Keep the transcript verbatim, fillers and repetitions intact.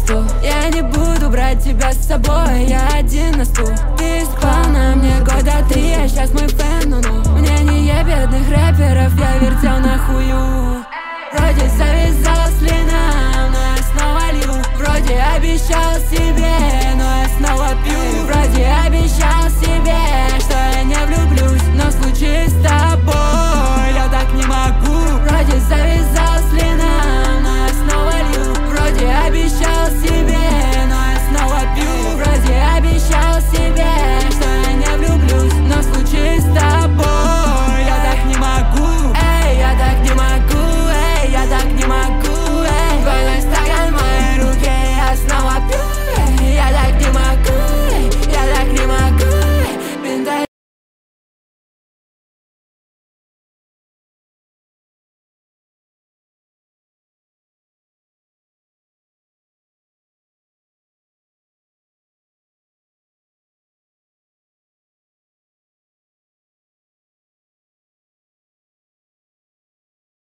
стул. Я не буду брать тебя с собой, я один на стул. Ты спал на мне года три, а сейчас мой фэн, ну ну. Мне не е бедных рэперов, я вертел на хую. Вроде завязалась